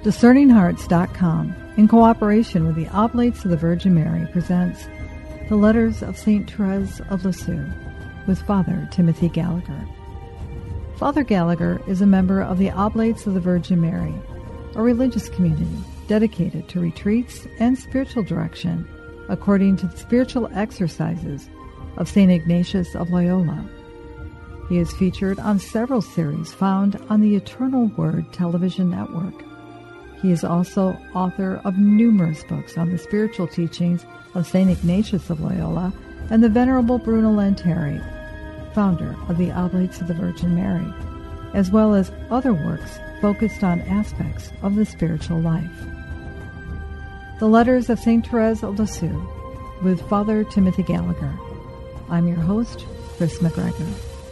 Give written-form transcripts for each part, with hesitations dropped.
DiscerningHearts.com, in cooperation with the Oblates of the Virgin Mary, presents The Letters of St. Therese of Lisieux with Father Timothy Gallagher. Father Gallagher is a member of the Oblates of the Virgin Mary, a religious community dedicated to retreats and spiritual direction according to the spiritual exercises of St. Ignatius of Loyola. He is featured on several series found on the Eternal Word television network. He is also author of numerous books on the spiritual teachings of St. Ignatius of Loyola and the Venerable Bruno Lanteri, founder of the Oblates of the Virgin Mary, as well as other works focused on aspects of the spiritual life. The Letters of St. Therese of Lisieux with Father Timothy Gallagher. I'm your host, Chris McGregor.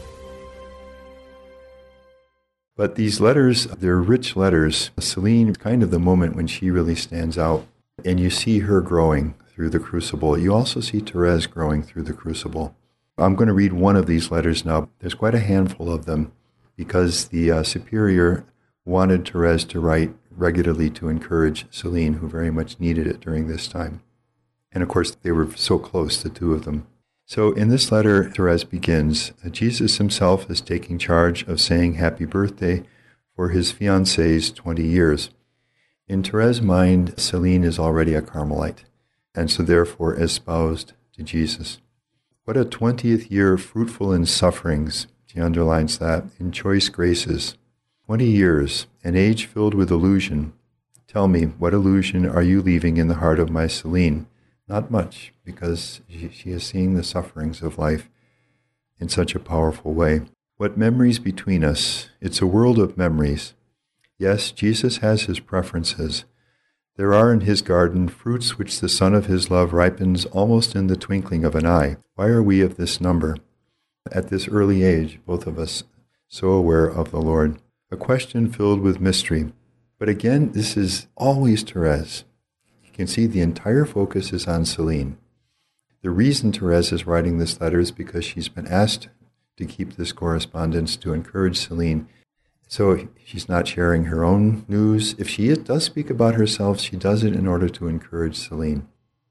But these letters, they're rich letters. Celine, kind of the moment when she really stands out, and you see her growing through the crucible. You also see Therese growing through the crucible. I'm going to read one of these letters now. There's quite a handful of them because the superior wanted Therese to write regularly to encourage Celine, who very much needed it during this time. And of course, they were so close, the two of them. So in this letter, Therese begins, Jesus himself is taking charge of saying happy birthday for his fiancée's 20 years. In Therese's mind, Celine is already a Carmelite, and so therefore espoused to Jesus. What a 20th year fruitful in sufferings, she underlines that, in choice graces. 20 years, an age filled with illusion. Tell me, what illusion are you leaving in the heart of my Celine? Not much, because she is seeing the sufferings of life in such a powerful way. What memories between us? It's a world of memories. Yes, Jesus has his preferences. There are in his garden fruits which the Son of his love ripens almost in the twinkling of an eye. Why are we of this number? At this early age, both of us so aware of the Lord. A question filled with mystery. But again, this is always Therese. You can see the entire focus is on Celine. The reason Therese is writing this letter is because she's been asked to keep this correspondence to encourage Celine. So she's not sharing her own news. If she does speak about herself, she does it in order to encourage Celine.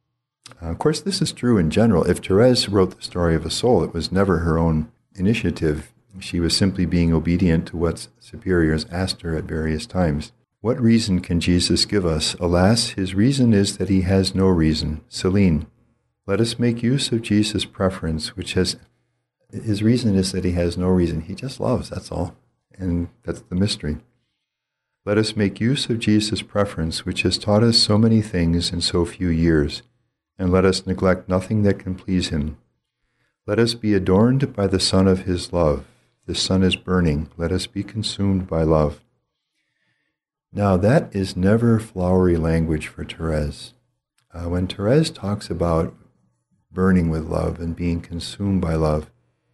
Of course, this is true in general. If Therese wrote the story of a soul, it was never her own initiative. She was simply being obedient to what superiors asked her at various times. What reason can Jesus give us? Alas, his reason is that he has no reason. Celine, let us make use of Jesus' preference, his reason is that he has no reason. He just loves, that's all. And that's the mystery. Let us make use of Jesus' preference, which has taught us so many things in so few years, and let us neglect nothing that can please him. Let us be adorned by the sun of his love. The sun is burning. Let us be consumed by love. Now, that is never flowery language for Therese. When Therese talks about burning with love and being consumed by love,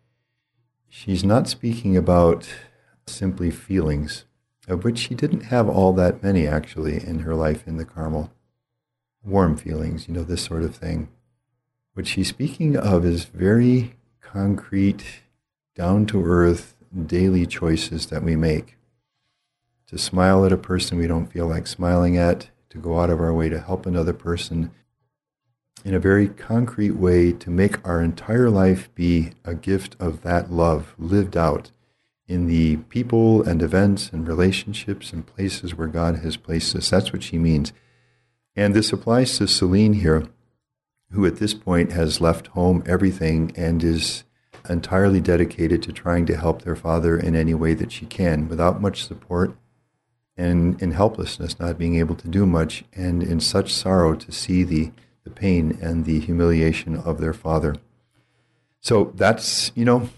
she's not speaking about simply feelings, of which she didn't have all that many, actually, in her life in the Carmel. Warm feelings, this sort of thing. What she's speaking of is very concrete, down-to-earth, daily choices that we make. To smile at a person we don't feel like smiling at, to go out of our way to help another person in a very concrete way, to make our entire life be a gift of that love lived out in the people and events and relationships and places where God has placed us. That's what she means. And this applies to Celine here, who at this point has left home, everything, and is entirely dedicated to trying to help their father in any way that she can, without much support, and in helplessness, not being able to do much, and in such sorrow to see the pain and the humiliation of their father. So that's,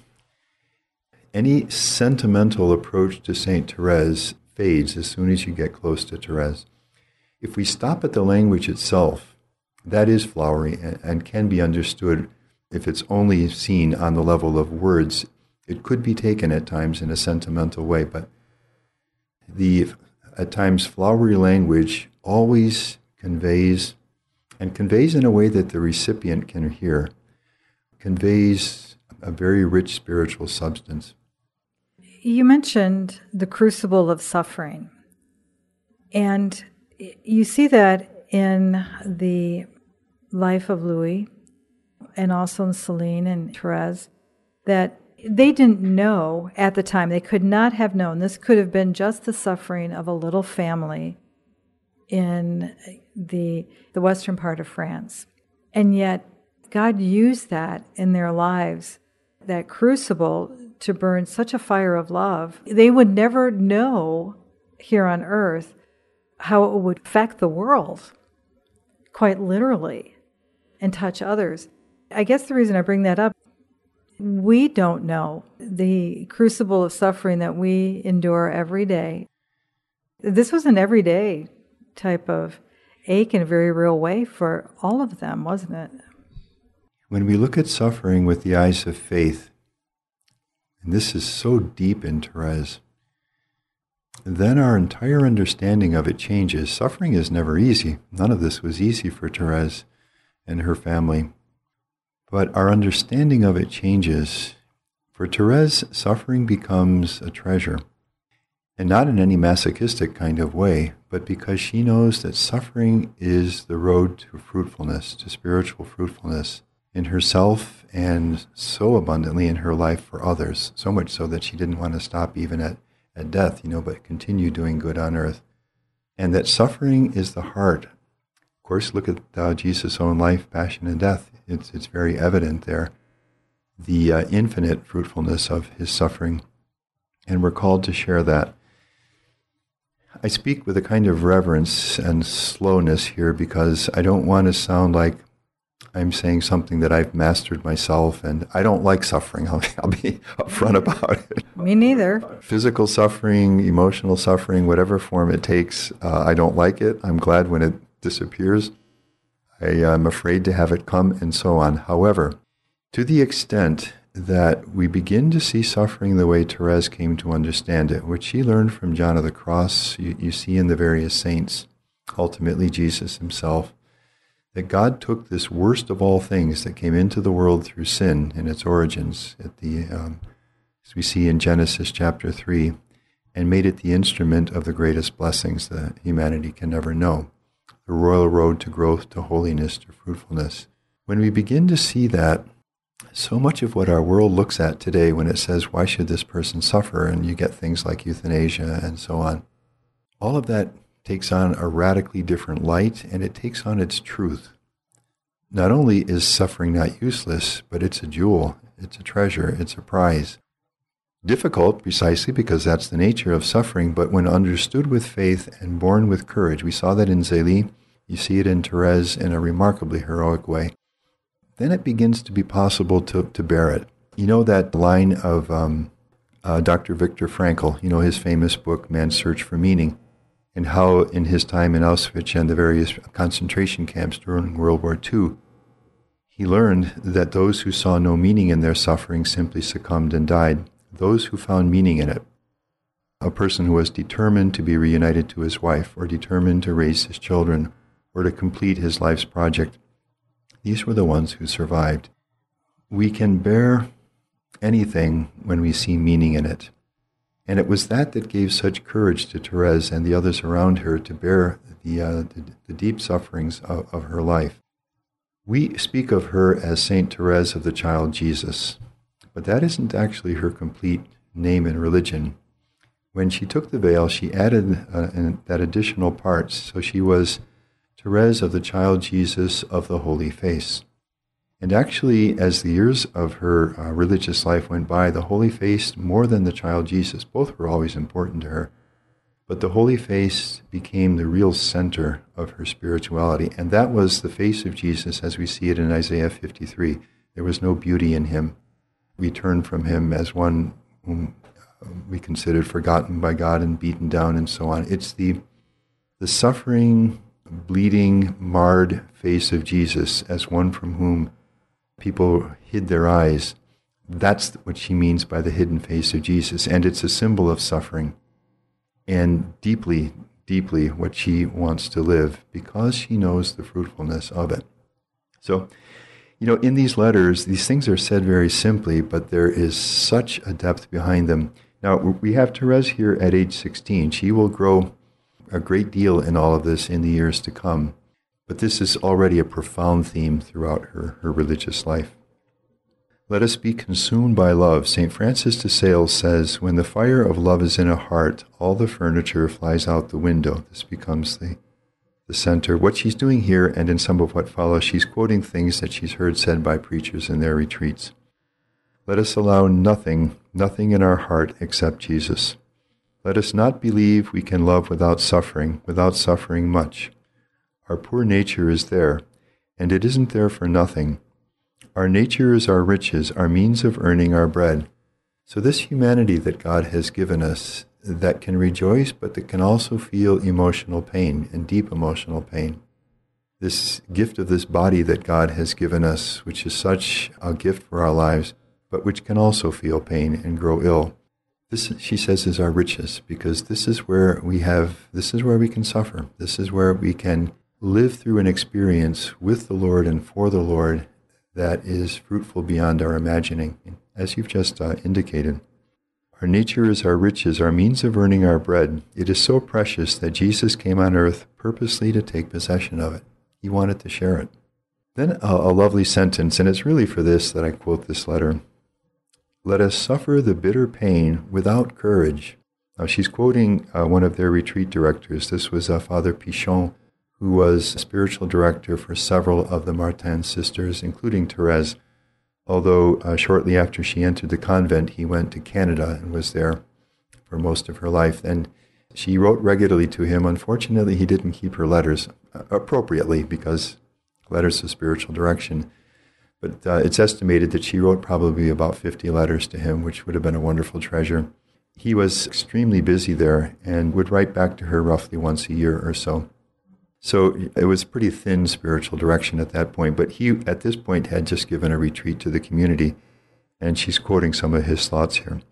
any sentimental approach to St. Therese fades as soon as you get close to Therese. If we stop at the language itself, that is flowery and can be understood if it's only seen on the level of words. It could be taken at times in a sentimental way, but the at times flowery language always conveys in a way that the recipient can hear, conveys a very rich spiritual substance. You mentioned the crucible of suffering. And you see that in the life of Louis and also in Celine and Therese, that they didn't know at the time, they could not have known. This could have been just the suffering of a little family in the western part of France. And yet God used that in their lives, that crucible, to burn such a fire of love. They would never know here on earth how it would affect the world, quite literally, and touch others. I guess the reason I bring that up, we don't know the crucible of suffering that we endure every day. This was an everyday type of ache in a very real way for all of them, wasn't it? When we look at suffering with the eyes of faith, and this is so deep in Therese, then our entire understanding of it changes. Suffering is never easy. None of this was easy for Therese and her family. But our understanding of it changes. For Therese, suffering becomes a treasure. And not in any masochistic kind of way, but because she knows that suffering is the road to fruitfulness, to spiritual fruitfulness in herself and so abundantly in her life for others, so much so that she didn't want to stop even at death, but continue doing good on earth. And that suffering is the heart. Of course, look at Jesus' own life, passion, and death. It's very evident there, the infinite fruitfulness of his suffering. And we're called to share that. I speak with a kind of reverence and slowness here because I don't want to sound like I'm saying something that I've mastered myself, and I don't like suffering. I'll be upfront about it. Me neither. Physical suffering, emotional suffering, whatever form it takes, I don't like it. I'm glad when it disappears. I am afraid to have it come, and so on. However, to the extent that we begin to see suffering the way Therese came to understand it, which she learned from John of the Cross, you see in the various saints, ultimately Jesus himself, that God took this worst of all things that came into the world through sin in its origins, as we see in Genesis chapter 3, and made it the instrument of the greatest blessings that humanity can never know, the royal road to growth, to holiness, to fruitfulness. When we begin to see that, so much of what our world looks at today when it says, why should this person suffer? And you get things like euthanasia and so on. All of that takes on a radically different light, and it takes on its truth. Not only is suffering not useless, but it's a jewel, it's a treasure, it's a prize. Difficult, precisely because that's the nature of suffering, but when understood with faith and borne with courage, we saw that in Zélie, you see it in Therese in a remarkably heroic way, then it begins to be possible to bear it. You know that line of Dr. Viktor Frankl, his famous book, Man's Search for Meaning, and how in his time in Auschwitz and the various concentration camps during World War II, he learned that those who saw no meaning in their suffering simply succumbed and died. Those who found meaning in it, a person who was determined to be reunited to his wife, or determined to raise his children, or to complete his life's project, these were the ones who survived. We can bear anything when we see meaning in it. And it was that gave such courage to Therese and the others around her to bear the deep sufferings of her life. We speak of her as Saint Therese of the Child Jesus, but that isn't actually her complete name in religion. When she took the veil, she added that additional part, so she was Therese of the Child Jesus of the Holy Face. And actually, as the years of her religious life went by, the Holy Face, more than the Child Jesus, both were always important to her, but the Holy Face became the real center of her spirituality, and that was the face of Jesus as we see it in Isaiah 53. There was no beauty in him. We turned from him as one whom we considered forgotten by God and beaten down and so on. It's the suffering, bleeding, marred face of Jesus as one from whom people hid their eyes. That's what she means by the hidden face of Jesus, and it's a symbol of suffering and deeply, deeply what she wants to live because she knows the fruitfulness of it. So, in these letters, these things are said very simply, but there is such a depth behind them. Now, we have Therese here at age 16. She will grow a great deal in all of this in the years to come. But this is already a profound theme throughout her religious life. Let us be consumed by love. St. Francis de Sales says, when the fire of love is in a heart, all the furniture flies out the window. This becomes the center. What she's doing here, and in some of what follows, she's quoting things that she's heard said by preachers in their retreats. Let us allow nothing in our heart except Jesus. Let us not believe we can love without suffering much. Our poor nature is there, and it isn't there for nothing. Our nature is our riches, our means of earning our bread. So this humanity that God has given us, that can rejoice, but that can also feel emotional pain and deep emotional pain. This gift of this body that God has given us, which is such a gift for our lives, but which can also feel pain and grow ill. This, she says, is our riches, because this is where we can suffer. This is where we can live through an experience with the Lord and for the Lord that is fruitful beyond our imagining, as you've just indicated. Our nature is our riches, our means of earning our bread. It is so precious that Jesus came on earth purposely to take possession of it. He wanted to share it. Then a lovely sentence, and it's really for this that I quote this letter. Let us suffer the bitter pain without courage. Now she's quoting one of their retreat directors. This was Father Pichon, who was spiritual director for several of the Martin sisters, including Therese. Although shortly after she entered the convent, he went to Canada and was there for most of her life. And she wrote regularly to him. Unfortunately, he didn't keep her letters appropriately, because letters of spiritual direction. But it's estimated that she wrote probably about 50 letters to him, which would have been a wonderful treasure. He was extremely busy there and would write back to her roughly once a year or so. So it was pretty thin spiritual direction at that point, but he, at this point, had just given a retreat to the community, and she's quoting some of his thoughts here.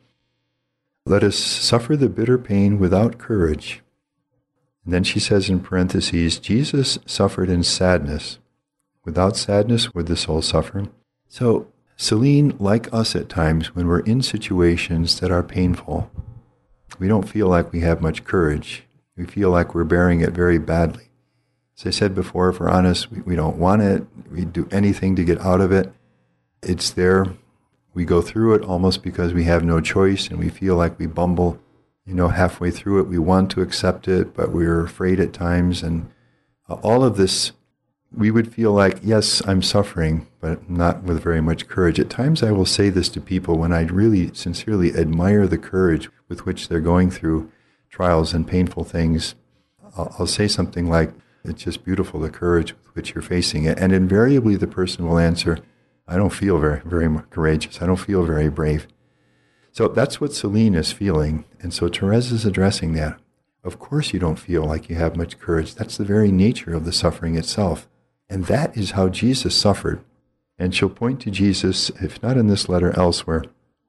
Let us suffer the bitter pain without courage. And then she says in parentheses, Jesus suffered in sadness. Without sadness, would the soul suffer? So Celine, like us at times, when we're in situations that are painful, we don't feel like we have much courage. We feel like we're bearing it very badly. As I said before, if we're honest, we don't want it. We do anything to get out of it. It's there. We go through it almost because we have no choice, and we feel like we bumble, halfway through it. We want to accept it, but we're afraid at times. And all of this, we would feel like, yes, I'm suffering, but not with very much courage. At times I will say this to people when I really sincerely admire the courage with which they're going through trials and painful things. I'll say something like, it's just beautiful, the courage with which you're facing it. And invariably the person will answer, I don't feel very, very courageous. I don't feel very brave. So that's what Celine is feeling. And so Therese is addressing that. Of course you don't feel like you have much courage. That's the very nature of the suffering itself. And that is how Jesus suffered. And she'll point to Jesus, if not in this letter, elsewhere.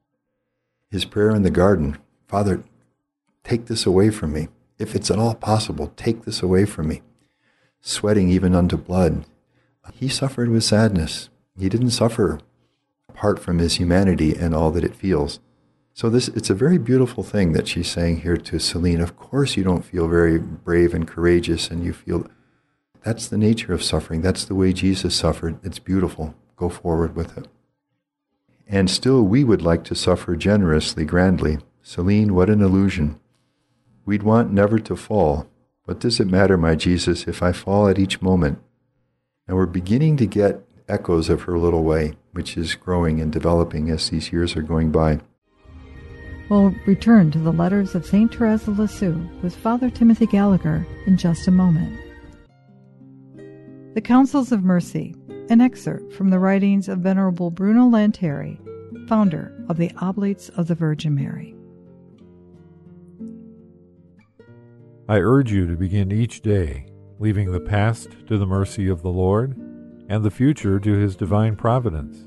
His prayer in the garden, Father, take this away from me. If it's at all possible, take this away from me. Sweating even unto blood. He suffered with sadness. He didn't suffer apart from his humanity and all that it feels. So it's a very beautiful thing that she's saying here to Celine. Of course you don't feel very brave and courageous, and you feel that's the nature of suffering. That's the way Jesus suffered. It's beautiful. Go forward with it. And still we would like to suffer generously, grandly. Celine, what an illusion. We'd want never to fall. What does it matter, my Jesus, if I fall at each moment? And we're beginning to get echoes of her little way, which is growing and developing as these years are going by. We'll return to the letters of St. Therese of Lisieux with Father Timothy Gallagher in just a moment. The Counsels of Mercy, an excerpt from the writings of Venerable Bruno Lanteri, founder of the Oblates of the Virgin Mary. I urge you to begin each day, leaving the past to the mercy of the Lord, and the future to His divine providence.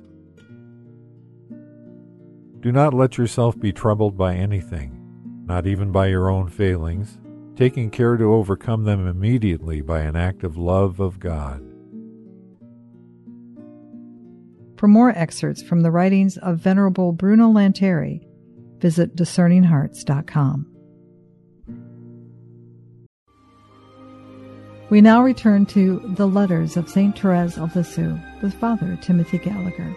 Do not let yourself be troubled by anything, not even by your own failings, taking care to overcome them immediately by an act of love of God. For more excerpts from the writings of Venerable Bruno Lanteri, visit discerninghearts.com. We now return to the letters of St. Therese of Lisieux with Father Timothy Gallagher.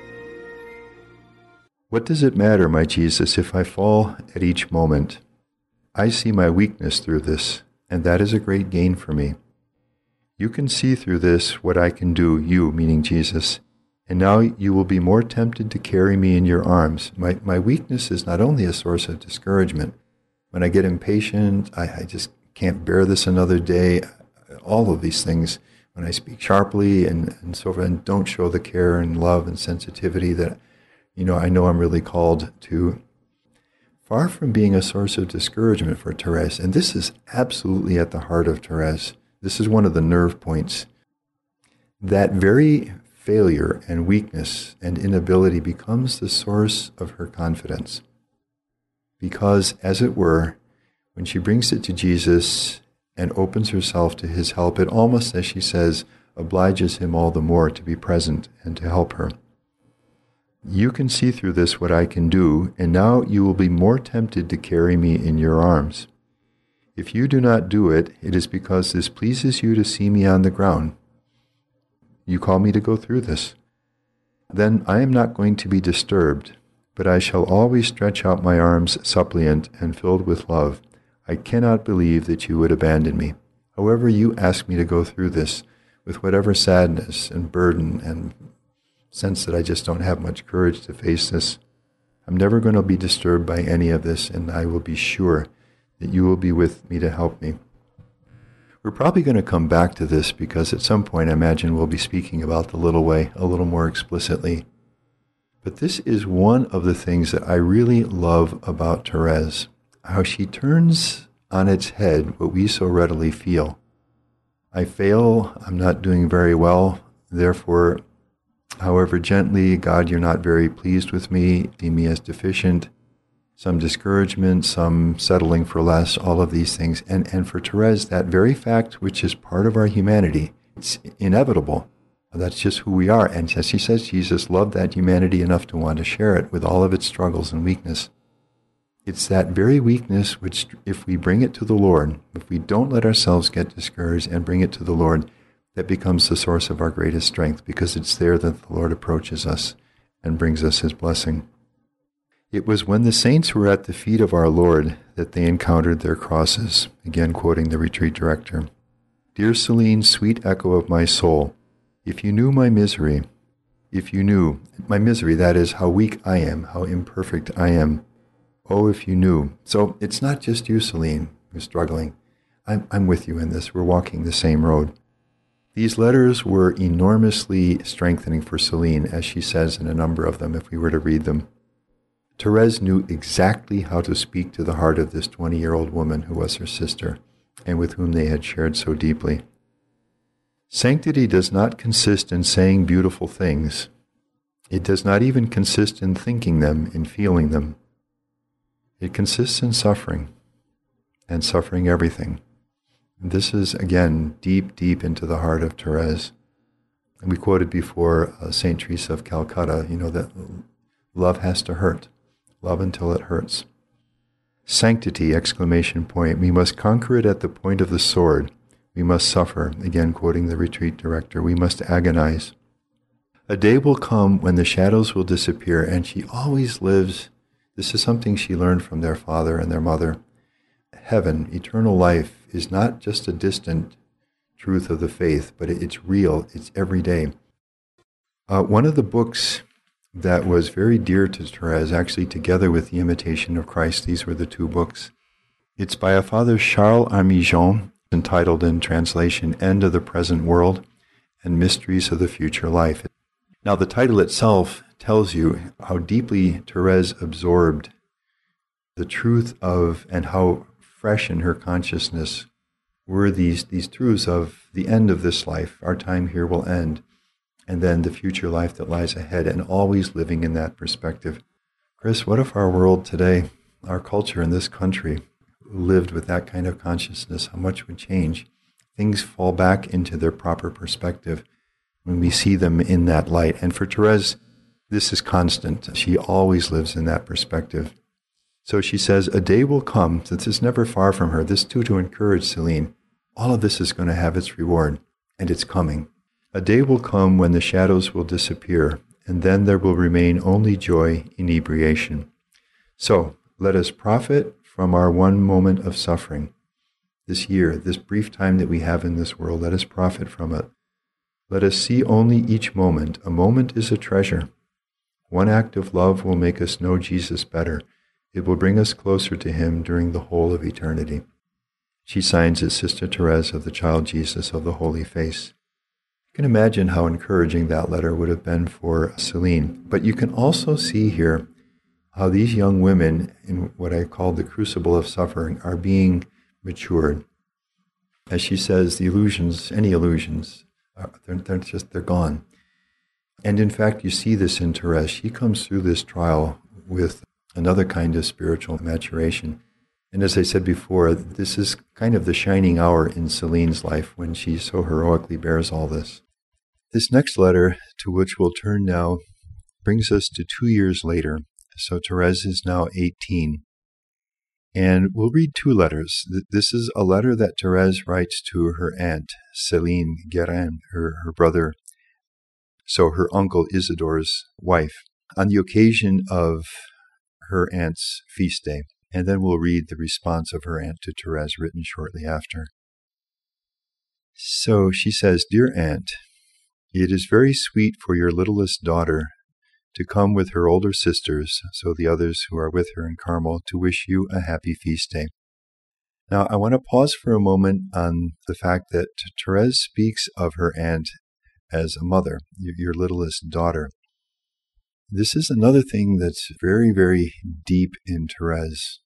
What does it matter, my Jesus, if I fall at each moment? I see my weakness through this, and that is a great gain for me. You can see through this what I can do, you, meaning Jesus, and now you will be more tempted to carry me in your arms. My weakness is not only a source of discouragement. When I get impatient, I just can't bear this another day, all of these things, when I speak sharply and so forth, and don't show the care and love and sensitivity that, I know I'm really called to. Far from being a source of discouragement for Therese, and this is absolutely at the heart of Therese, this is one of the nerve points, that very failure and weakness and inability becomes the source of her confidence. Because, as it were, when she brings it to Jesus and opens herself to his help, it almost, as she says, obliges him all the more to be present and to help her. You can see through this what I can do, and now you will be more tempted to carry me in your arms. If you do not do it, it is because this pleases you to see me on the ground. You call me to go through this. Then I am not going to be disturbed, but I shall always stretch out my arms suppliant and filled with love. I cannot believe that you would abandon me. However you ask me to go through this, with whatever sadness and burden and sense that I just don't have much courage to face this, I'm never going to be disturbed by any of this, and I will be sure that you will be with me to help me. We're probably going to come back to this because at some point I imagine we'll be speaking about the little way a little more explicitly. But this is one of the things that I really love about Therese, how she turns on its head what we so readily feel. I fail, I'm not doing very well, therefore, however gently, God, you're not very pleased with me, see me as deficient, some discouragement, some settling for less, all of these things. And for Therese, that very fact, which is part of our humanity, it's inevitable. That's just who we are. And as she says, Jesus loved that humanity enough to want to share it with all of its struggles and weakness. It's that very weakness which, if we bring it to the Lord, if we don't let ourselves get discouraged and bring it to the Lord, that becomes the source of our greatest strength, because it's there that the Lord approaches us and brings us his blessing. It was when the saints were at the feet of our Lord that they encountered their crosses. Again, quoting the retreat director. Dear Celine, sweet echo of my soul, if you knew my misery, that is, how weak I am, how imperfect I am, oh, if you knew. So it's not just you, Celine, who's struggling. I'm with you in this. We're walking the same road. These letters were enormously strengthening for Celine, as she says in a number of them, if we were to read them. Therese knew exactly how to speak to the heart of this 20-year-old woman who was her sister, and with whom they had shared so deeply. Sanctity does not consist in saying beautiful things. It does not even consist in thinking them, in feeling them. It consists in suffering, and suffering everything. And this is, again, deep, deep into the heart of Therese. And we quoted before St. Teresa of Calcutta, that love has to hurt. Love until it hurts. Sanctity, exclamation point. We must conquer it at the point of the sword. We must suffer, again quoting the retreat director. We must agonize. A day will come when the shadows will disappear, and she always lives. This is something she learned from their father and their mother. Heaven, eternal life, is not just a distant truth of the faith, but it's real. It's every day. One of the books that was very dear to Therese, actually together with The Imitation of Christ, these were the two books. It's by a Father Charles Armignon, entitled in translation, End of the Present World and Mysteries of the Future Life. Now the title itself tells you how deeply Therese absorbed the truth of, and how fresh in her consciousness were these truths of the end of this life. Our time here will end. And then the future life that lies ahead, and always living in that perspective. Chris, what if our world today, our culture in this country, lived with that kind of consciousness? How much would change? Things fall back into their proper perspective when we see them in that light. And for Therese, this is constant. She always lives in that perspective. So she says, a day will come, since it's never far from her, this too to encourage Celine, All of this is going to have its reward, and it's coming. A day will come when the shadows will disappear, and then there will remain only joy, inebriation. So, let us profit from our one moment of suffering. This year, this brief time that we have in this world, let us profit from it. Let us see only each moment. A moment is a treasure. One act of love will make us know Jesus better. It will bring us closer to him during the whole of eternity. She signs as Sister Therese of the Child Jesus of the Holy Face. You can imagine how encouraging that letter would have been for Celine. But you can also see here how these young women, in what I call the crucible of suffering, are being matured. As she says, the illusions, any illusions, they're gone. And in fact, you see this in Therese. She comes through this trial with another kind of spiritual maturation. And as I said before, this is kind of the shining hour in Celine's life when she so heroically bears all this. This next letter, to which we'll turn now, brings us to 2 years later. So Therese is now 18. And we'll read 2 letters. This is a letter that Therese writes to her aunt, Céline Guérin, her brother, so her uncle Isidore's wife, on the occasion of her aunt's feast day. And then we'll read the response of her aunt to Therese, written shortly after. So she says, "Dear Aunt, it is very sweet for your littlest daughter to come with her older sisters, so the others who are with her in Carmel, to wish you a happy feast day." Now, I want to pause for a moment on the fact that Therese speaks of her aunt as a mother, your littlest daughter. This is another thing that's very, very deep in Therese.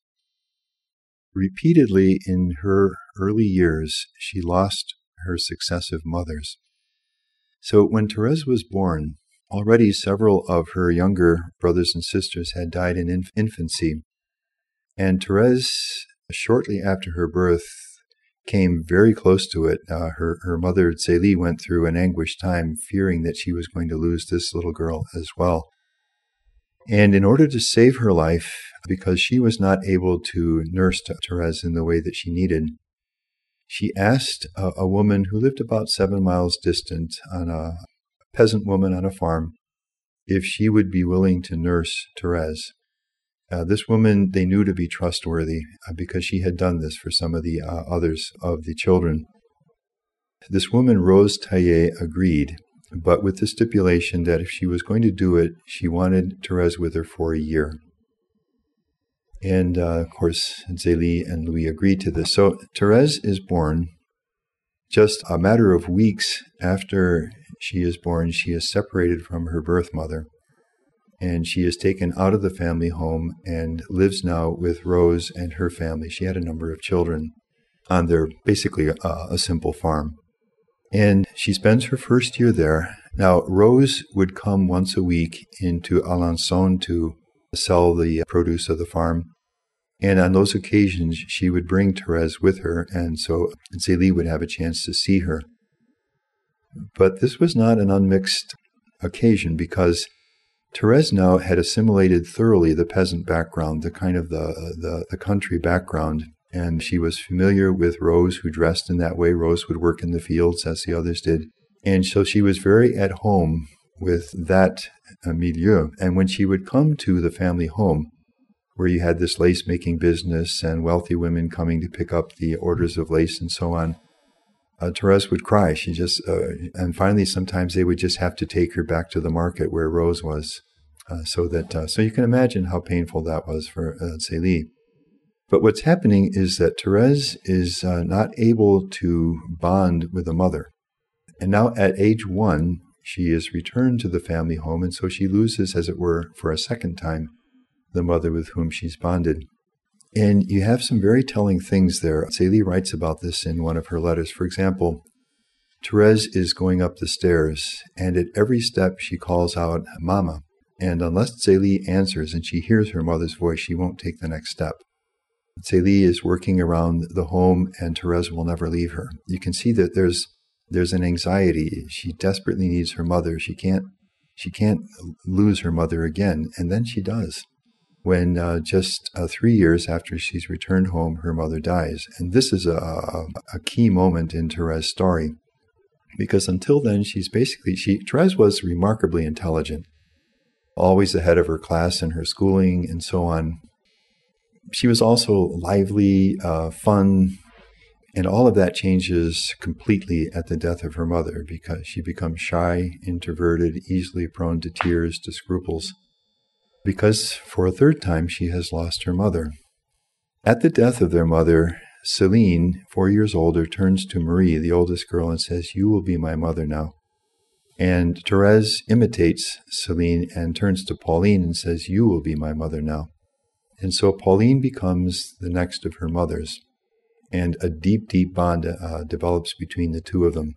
Repeatedly in her early years, she lost her successive mothers. So when Therese was born, already several of her younger brothers and sisters had died in infancy. And Therese, shortly after her birth, came very close to it. Her mother, Zélie, went through an anguished time, fearing that she was going to lose this little girl as well. And in order to save her life, because she was not able to nurse Therese in the way that she needed, she asked a woman who lived about 7 miles distant, a peasant woman on a farm, if she would be willing to nurse Therese. This woman they knew to be trustworthy because she had done this for some of the others of the children. This woman, Rose Taillet, agreed, but with the stipulation that if she was going to do it, she wanted Therese with her for a year. And, of course, Zélie and Louis agreed to this. So Therese is born. Just a matter of weeks after she is born, she is separated from her birth mother. And she is taken out of the family home and lives now with Rose and her family. She had a number of children on their, basically, a simple farm. And she spends her first year there. Now, Rose would come once a week into Alençon to sell the produce of the farm. And on those occasions, she would bring Therese with her, and so Zélie would have a chance to see her. But this was not an unmixed occasion, because Therese now had assimilated thoroughly the peasant background, the kind of the country background, and she was familiar with Rose, who dressed in that way. Rose would work in the fields as the others did. And so she was very at home with that milieu. And when she would come to the family home, where you had this lace-making business and wealthy women coming to pick up the orders of lace and so on, Therese would cry. She just, and finally, sometimes they would just have to take her back to the market where Rose was, so you can imagine how painful that was for Zélie. But what's happening is that Therese is not able to bond with the mother. And now at age 1, she is returned to the family home, and so she loses, as it were, for a second time, the mother with whom she's bonded. And you have some very telling things there. Zélie writes about this in one of her letters. For example, Therese is going up the stairs, and at every step she calls out, "Mama." And unless Zélie answers and she hears her mother's voice, she won't take the next step. Zélie is working around the home, and Therese will never leave her. You can see that there's an anxiety. She desperately needs her mother. She can't lose her mother again, and then she does. when just 3 years after she's returned home, her mother dies. And this is a key moment in Therese' story, because until then, Therese was remarkably intelligent, always ahead of her class in her schooling and so on. She was also lively, fun, and all of that changes completely at the death of her mother, because she becomes shy, introverted, easily prone to tears, to scruples, because for a third time she has lost her mother. At the death of their mother, Celine, 4 years older, turns to Marie, the oldest girl, and says, "You will be my mother now." And Therese imitates Celine and turns to Pauline and says, "You will be my mother now." And so Pauline becomes the next of her mothers, and a deep, deep bond develops between the two of them,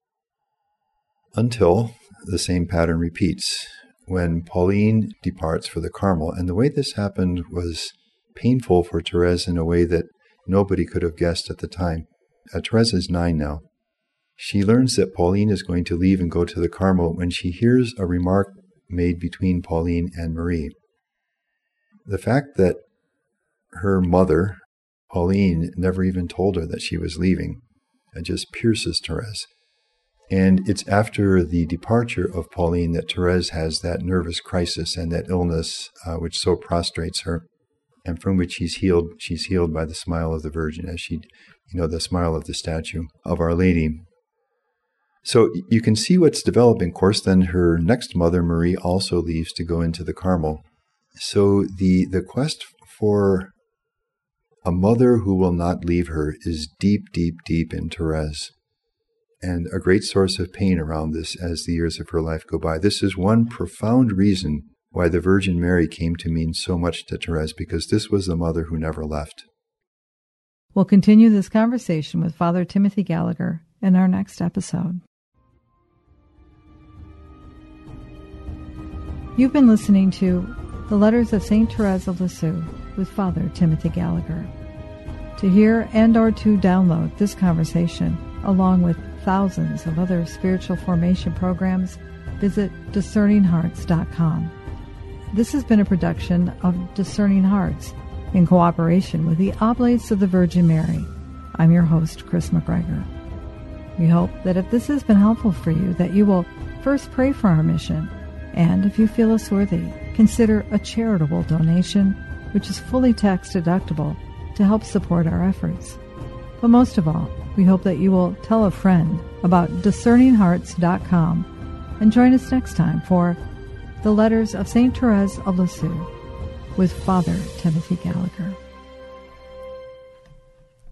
until the same pattern repeats when Pauline departs for the Carmel. And the way this happened was painful for Therese in a way that nobody could have guessed at the time. Therese is 9 now. She learns that Pauline is going to leave and go to the Carmel when she hears a remark made between Pauline and Marie. The fact that her mother, Pauline, never even told her that she was leaving, it just pierces Therese. And it's after the departure of Pauline that Therese has that nervous crisis and that illness which so prostrates her, and from which she's healed by the smile of the Virgin, as the smile of the statue of Our Lady. So you can see what's developing. Of course, then her next mother, Marie, also leaves to go into the Carmel. So the quest for a mother who will not leave her is deep, deep, deep in Therese, and a great source of pain around this as the years of her life go by. This is one profound reason why the Virgin Mary came to mean so much to Therese, because this was the mother who never left. We'll continue this conversation with Father Timothy Gallagher in our next episode. You've been listening to The Letters of St. Therese of Lisieux with Father Timothy Gallagher. To hear and or to download this conversation, along with thousands of other spiritual formation programs, visit discerninghearts.com. This has been a production of Discerning Hearts in cooperation with the Oblates of the Virgin Mary. I'm your host, Chris McGregor. We hope that if this has been helpful for you, that you will first pray for our mission, and if you feel us worthy, consider a charitable donation, which is fully tax deductible, to help support our efforts. But most of all, we hope that you will tell a friend about discerninghearts.com and join us next time for The Letters of St. Therese of Lisieux with Father Timothy Gallagher.